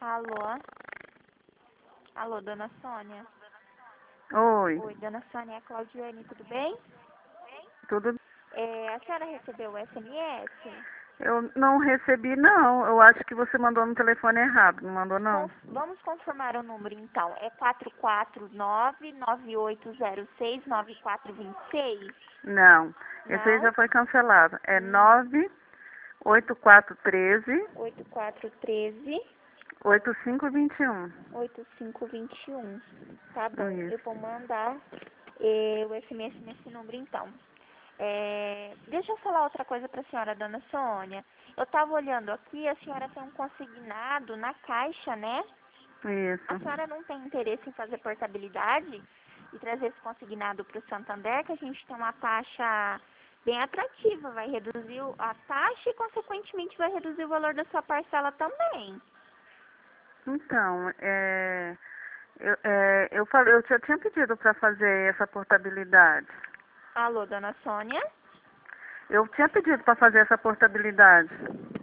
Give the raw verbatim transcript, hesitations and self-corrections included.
Alô? Alô, dona Sônia? Oi, Oi, dona Sônia, é a Claudiane, tudo bem? tudo. É, a senhora recebeu o S M S? Eu não recebi, não. Eu acho que você mandou no telefone errado, não mandou, não? Conf- vamos confirmar o número então. É quatro quatro nove, nove oito zero seis, nove quatro dois seis? Não. Esse aí Não? já foi cancelado. É Hum, nove oito quatro um três, oito quatro um três, oito cinco dois um. oito cinco dois um. Tá bom, eu Isso. vou mandar eh, o S M S nesse número então. É, deixa eu falar outra coisa para a senhora, dona Sônia. Eu estava olhando aqui, a senhora tem um consignado na caixa, né? A Isso. senhora não tem interesse em fazer portabilidade e trazer esse consignado para o Santander, que a gente tem uma taxa bem atrativa, vai reduzir o- a taxa e, consequentemente, vai reduzir o valor da sua parcela também. Então, é, eu, é, eu falei, eu já tinha pedido para fazer essa portabilidade. Alô, dona Sônia? Eu tinha pedido para fazer essa portabilidade.